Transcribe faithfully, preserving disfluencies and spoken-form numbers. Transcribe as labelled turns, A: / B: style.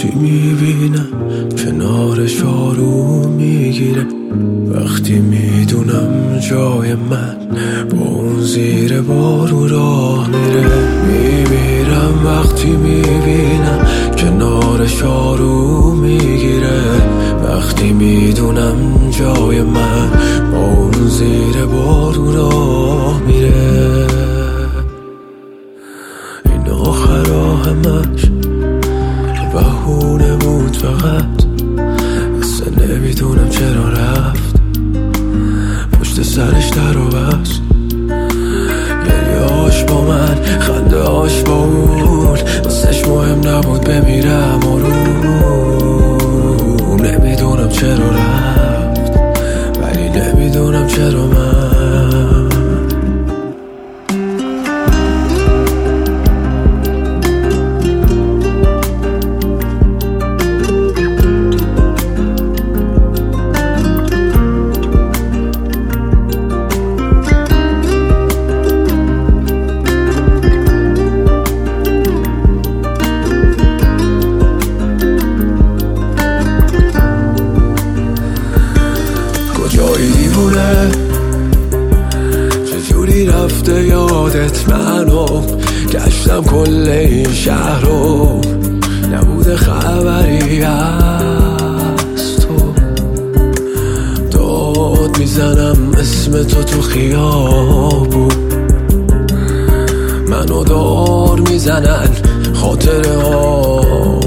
A: وقتی میبینم کنارش آروم میگیره، وقتی میدونم جای من با اون زیر بارون راه میره. میمیرم وقتی میبینم کنارش آروم میگیره، وقتی میدونم جای من با اون زیر بارون راه میره. این آخرا همش بهونه بود فقط، اصلا نمیدونم چرا رفت، پشت سرش در و بست. گریه هاش با من، خنده هاش با اون، واسش مهم نبود بمیرم آروم. نمیدونم چرا رفت، ولی نمیدونم چرا من. کجایی دیوونه، چجوری رفته یادت منو، گشتم کل این شهر رو، نبوده خبری از تو. داد میزنم اسم تو تو خیابون، منو دار میزنن خاطره ها